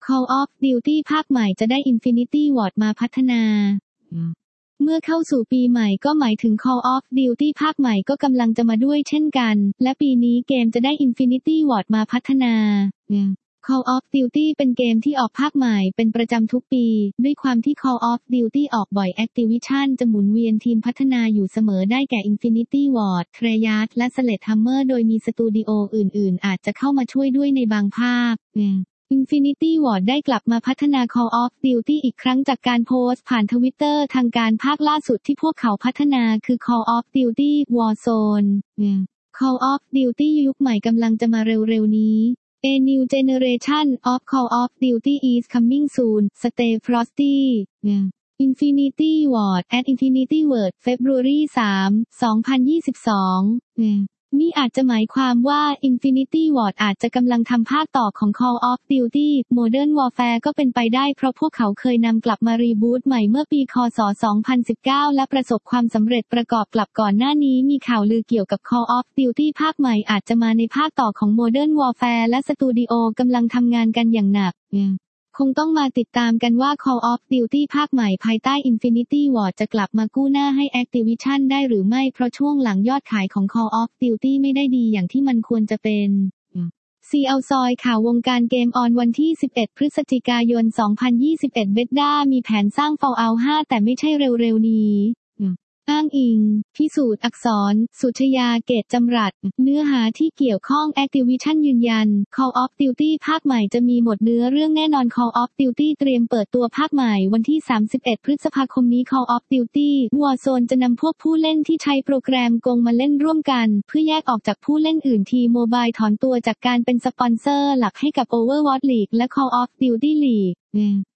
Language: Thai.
Call of Duty ภาคใหม่จะได้ Infinity Ward มาพัฒนาเมื่อเข้าสู่ปีใหม่ก็หมายถึง Call of Duty ภาคใหม่ก็กำลังจะมาด้วยเช่นกันและปีนี้เกมจะได้ Infinity Ward มาพัฒนา Call of Duty เป็นเกมที่ออกภาคใหม่เป็นประจำทุกปีด้วยความที่ Call of Duty ออกบ่อย Activision จะหมุนเวียนทีมพัฒนาอยู่เสมอได้แก่ Infinity Ward, Treyarch และ Sledgehammer โดยมีสตูดิโออื่นๆอาจจะเข้ามาช่วยด้วยในบางภาคInfinity Ward ได้กลับมาพัฒนา Call of Duty อีกครั้งจากการโพสต์ผ่าน Twitter ทางการภาคล่าสุดที่พวกเขาพัฒนาคือ Call of Duty Warzone Call of Duty ยุคใหม่กำลังจะมาเร็วๆนี้ A new generation of Call of Duty is coming soon Stay frosty Infinity Ward at Infinity Ward February 3, 2022นี่อาจจะหมายความว่า Infinity Ward อาจจะกำลังทำภาคต่อของ Call of Duty Modern Warfare ก็เป็นไปได้เพราะพวกเขาเคยนำกลับมารีบูตใหม่เมื่อปีค.ศ. 2019 และประสบความสำเร็จประกอบกับก่อนหน้านี้มีข่าวลือเกี่ยวกับ Call of Duty ภาคใหม่อาจจะมาในภาคต่อของ Modern Warfare และสตูดิโอกำลังทำงานกันอย่างหนักคงต้องมาติดตามกันว่า Call of Duty ภาคใหม่ภายใต้ Infinity Ward จะกลับมากู้หน้าให้ Activision ได้หรือไม่เพราะช่วงหลังยอดขายของ Call of Duty ไม่ได้ดีอย่างที่มันควรจะเป็นCL ซอยข่าววงการเกมออนวันที่ 11 พฤศจิกายน 2021 Bethesda มีแผนสร้าง Fallout 5 แต่ไม่ใช่เร็วๆนี้อ้างอิงพิสูจน์อักษรสุชยาเกตจำรัดเนื้อหาที่เกี่ยวข้อง Activision ยืนยัน Call of Duty ภาคใหม่จะมีหมดเนื้อเรื่องแน่นอน Call of Duty เตรียมเปิดตัวภาคใหม่วันที่ 31 พฤษภาคมนี้ Call of Duty Warzone จะนำพวกผู้เล่นที่ใช้โปรแกรมโกงมาเล่นร่วมกันเพื่อแยกออกจากผู้เล่นอื่นทีโมบายถอนตัวจากการเป็นสปอนเซอร์หลักให้กับ Overwatch League และ Call of Duty League